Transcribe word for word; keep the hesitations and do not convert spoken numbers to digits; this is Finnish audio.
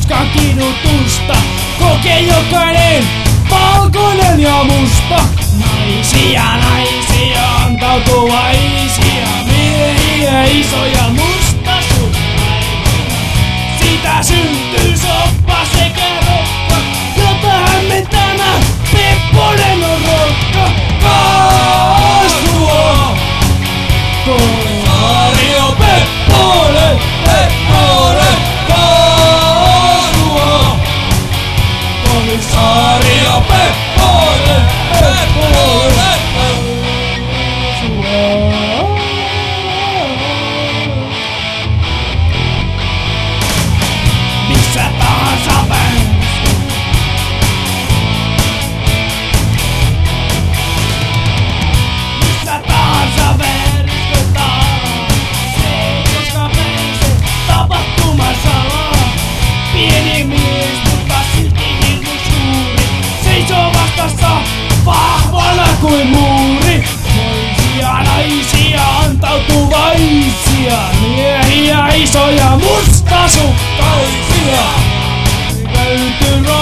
tuskan kidutusta kokee jokainen, valkoinen ja musta. Naisia, naisia, antautuvaisia, miehiä, isoja, mustasukkaisia. Siitä syntyy soppa sekä rokka, jota hämmentämä Pepponen on rokka. Kaasua! Komisario Pepponen, Pepponen, kaasua! Komisario Pepponen, Pepponen, kaasua! Missä tahansa vänsky, missä tahansa värskytään. Se koska pääsee tapahtuman salaa. Pieni mies, mutta silti hirmu suuri. Seisoo vastassa vahvana kuin muuri. Moisia, naisia, antautuvaisia, miehiä, isoja, mustasukkaisia. Löytyy